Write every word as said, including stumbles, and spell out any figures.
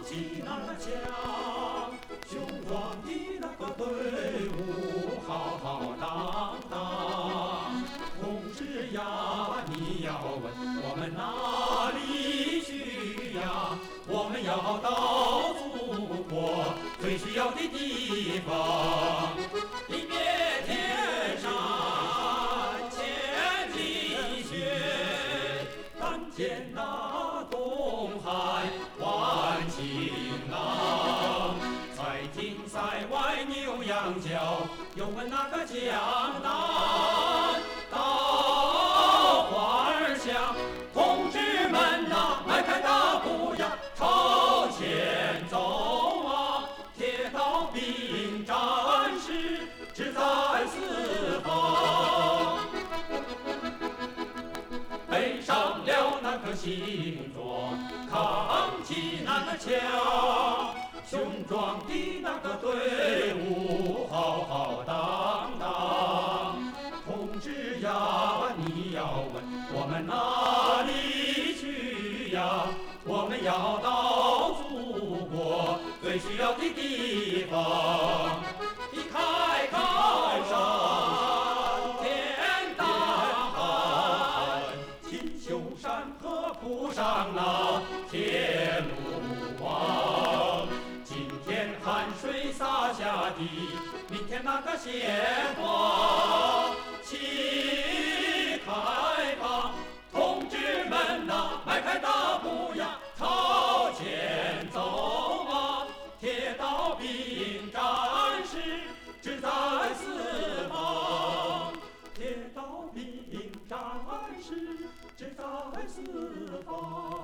起那个枪，雄壮的那个队伍浩浩荡荡。同志呀，你要问我们哪里去呀？我们要到祖国最需要的地方。一别天山千里雪，但见那东海万晴朗。才听塞外牛羊叫，又问那个江南稻花儿香。同志们呐，迈开大步呀，朝前走啊！铁道兵战士志在四方，背上了那个行装，扛起那个枪，雄壮的那个队伍浩浩荡荡。同志呀，你要问我们哪里去呀？我们要到祖国最需要的地方。一开高山天大海，秦秀山河铺上那铁路网。今天汗水洒下的，明天那个鲜花齐开放。同志们呐，迈开大步呀，朝前走啊！铁道兵战士志在四方，铁道兵战士志在四方。